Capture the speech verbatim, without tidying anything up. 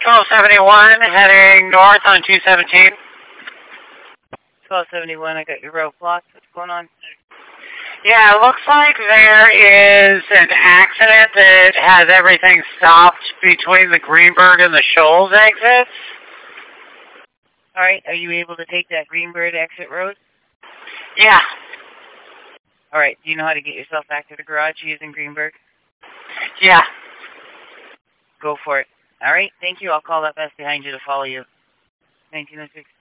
twelve seventy-one heading north on two seventeen. twelve seventy-one, I got your road blocked. What's going on? Yeah, it looks like there is an accident that has everything stopped between the Greenberg and the Shoals exits. Alright, are you able to take that Greenberg exit road? Yeah. Alright, do you know how to get yourself back to the garage using Greenberg? Yeah. Go for it. Alright, thank you. I'll call that bus behind you to follow you. nineteen oh six.